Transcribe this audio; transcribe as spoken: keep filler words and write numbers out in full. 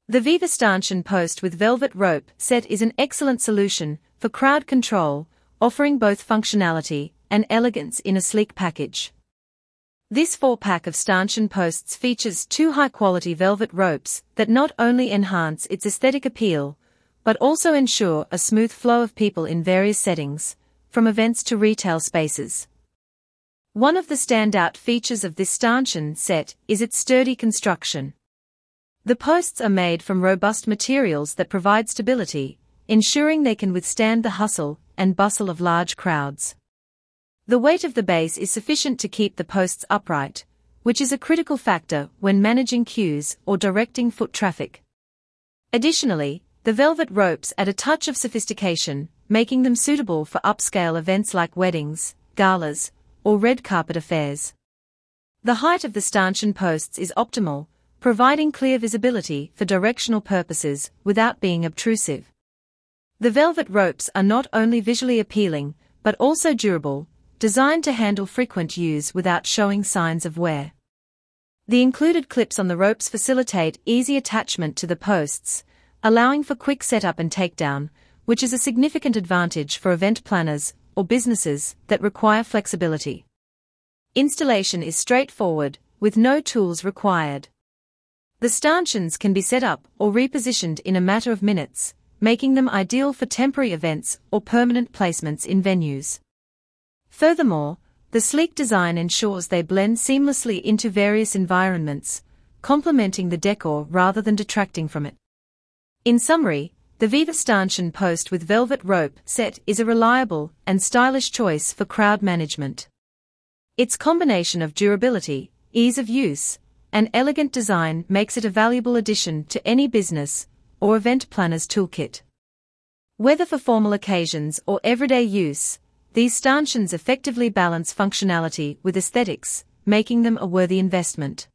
The Viva stanchion post with velvet rope set is an excellent solution for crowd control, offering both functionality and elegance in a sleek package. This four-pack of stanchion posts features two high-quality velvet ropes that not only enhance its aesthetic appeal, but also ensure a smooth flow of people in various settings, from events to retail spaces. One of the standout features of this stanchion set is its sturdy construction. The posts are made from robust materials that provide stability, ensuring they can withstand the hustle and bustle of large crowds. The weight of the base is sufficient to keep the posts upright, which is a critical factor when managing queues or directing foot traffic. Additionally, the velvet ropes add a touch of sophistication, making them suitable for upscale events like weddings, galas, or red carpet affairs. The height of the stanchion posts is optimal, providing clear visibility for directional purposes without being obtrusive. The velvet ropes are not only visually appealing, but also durable, designed to handle frequent use without showing signs of wear. The included clips on the ropes facilitate easy attachment to the posts, allowing for quick setup and takedown, which is a significant advantage for event planners or businesses that require flexibility. Installation is straightforward, with no tools required. The stanchions can be set up or repositioned in a matter of minutes, making them ideal for temporary events or permanent placements in venues. Furthermore, the sleek design ensures they blend seamlessly into various environments, complementing the decor rather than detracting from it. In summary, the Viva stanchion post with velvet rope set is a reliable and stylish choice for crowd management. Its combination of durability, ease of use, and elegant design makes it a valuable addition to any business or event planner's toolkit. Whether for formal occasions or everyday use, these stanchions effectively balance functionality with aesthetics, making them a worthy investment.